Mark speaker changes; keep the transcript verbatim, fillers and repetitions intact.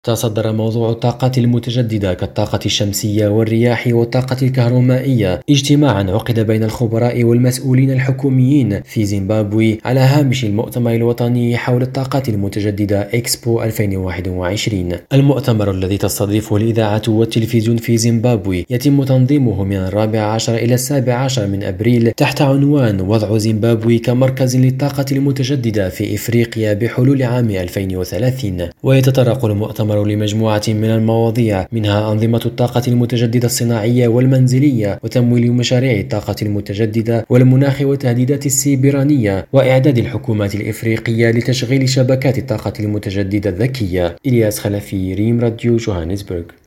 Speaker 1: تصدر موضوع الطاقات المتجددة كالطاقة الشمسية والرياح والطاقة الكهرومائية اجتماعا عقد بين الخبراء والمسؤولين الحكوميين في زيمبابوي على هامش المؤتمر الوطني حول الطاقات المتجددة إكسبو ألفين وواحد وعشرين. المؤتمر الذي تستضيفه الإذاعة والتلفزيون في زيمبابوي يتم تنظيمه من الرابع عشر إلى السابع عشر من أبريل تحت عنوان وضع زيمبابوي كمركز للطاقة المتجددة في إفريقيا بحلول عام ألفين وثلاثين. ويتطرق المؤتمر لمجموعة من المواضيع منها أنظمة الطاقة المتجددة الصناعية والمنزلية وتمويل مشاريع الطاقة المتجددة والمناخ والتهديدات السيبرانية وإعداد الحكومات الإفريقية لتشغيل شبكات الطاقة المتجددة الذكية. إلياس خلفي، ريم راديو، جوهانسبرغ.